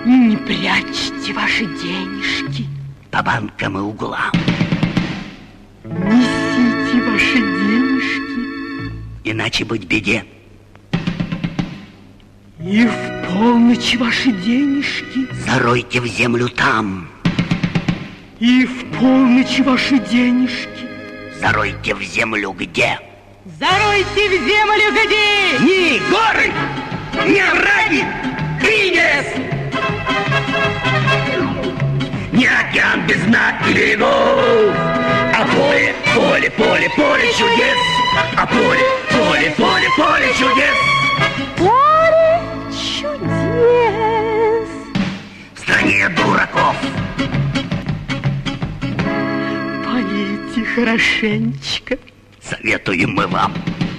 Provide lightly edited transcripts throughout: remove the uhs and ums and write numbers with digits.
Не прячьте ваши денежки по банкам и углам. Несите ваши денежки, иначе быть беде. И в полночь ваши денежки заройте в землю там. И в полночь ваши денежки заройте в землю где? Заройте в землю где? Ни горы, ни овраги, и не лес, ни океан без дна и берегов, а поле, поле, поле, поле чудес, а поле, поле, поле, поле чудес. Поле чудес в стране дураков. Полейте хорошенечко, советуем мы вам.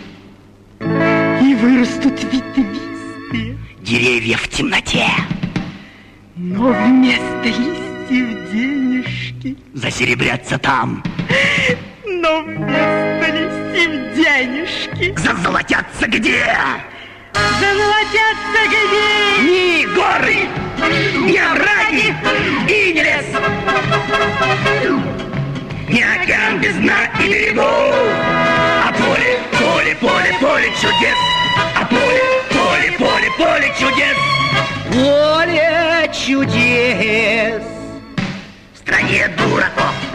И вырастут ветвистые деревья в темноте. Но вместо листьев денежки засеребрятся там. Но вместо листьев денежки зазолотятся где? Зазолотятся где? Ни горы, ни овраги, и не лес, ни океан без дна и берегов, а поле, поле, поле, поле чудес, а поле, поле, поле, поле чудес. Поле чудес в стране дураков.